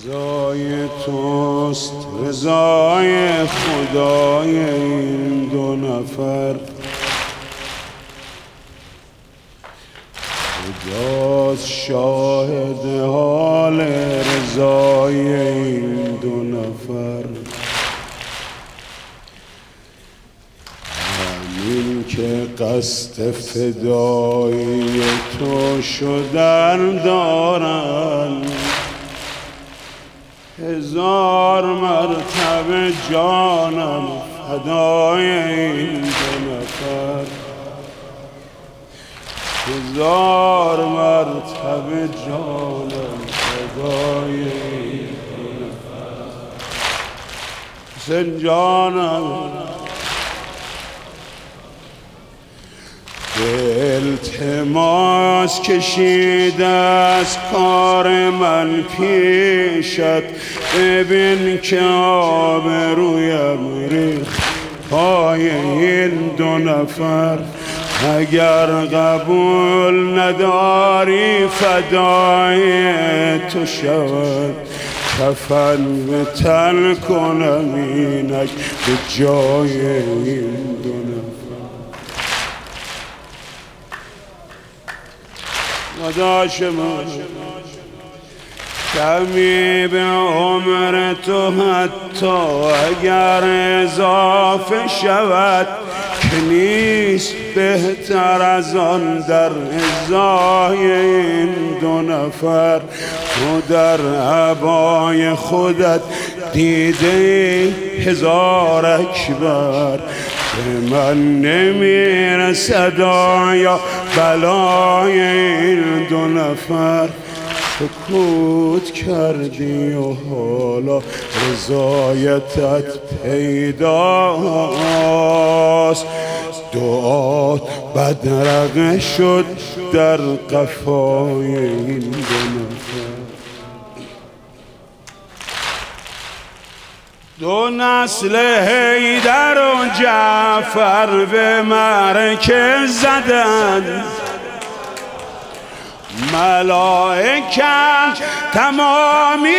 رضای توست رضای خدای این دو نفر، خداست شاهد حال رضای این دو نفر. همین که قصد فدایی تو شدن دارن، هزار مرتبه جانم فدای این دو نفر، هزار مرتبه جانم فدای این دو نفر. حسین جانم التماس کشیده از کار من پیشت، ببین که آبرویم ریخت پای این دو نفر. اگر قبول نداری فدای تو شود، کفن به تن کنم اینک به جای این دو نفر. داداش من کمی به عمر تو حتی اگر اضافه شود، که نیست بهتر از آن در ازای این دو نفر. تو در عبای خودت دیده هزار اکبر، به من نمیرسد آیا بلای این دو نفر. سکوت کردی و حالا رضایتت پیداست، دعات بدرقه شد در قفای این دو نفر. دو نسل حیدر و جعفر به مرکز زدن، ملائکت تمامی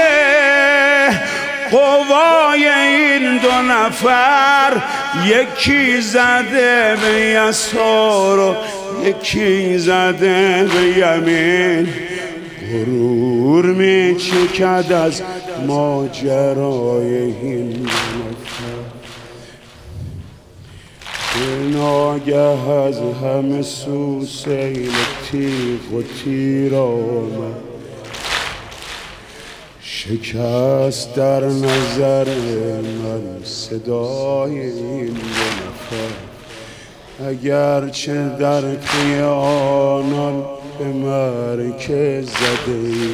قوای این دو نفر، یکی زده به یسار و یکی زده به یمین. غرور می چکد از ماجرای این دو نفر. به ناگه از همه سو سیل تیغ و تیر آمد، شکست در نظر من صدای این دو نفر. اگرچه در پی آنان به مرکز زده،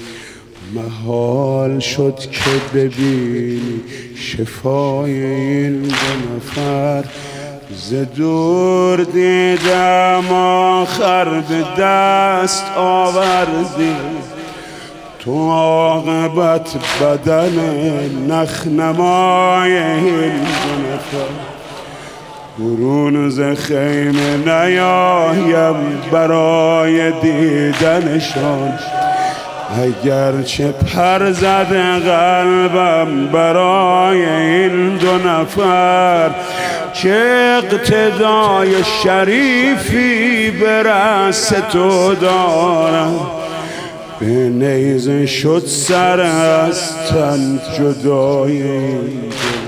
محال شد که ببینی شفای این دو نفر. ز دور دیدم آخر به دست آوردی، تو عاقبت بدن نخنمای این دو نفر. برون ز خیمه نیایم برای دیدنشان، اگرچه پر زده قلبم برای این دو نفر. چه اقتدای شریفی به رأس تو دارم، به نیزه شد سر از تن جدای این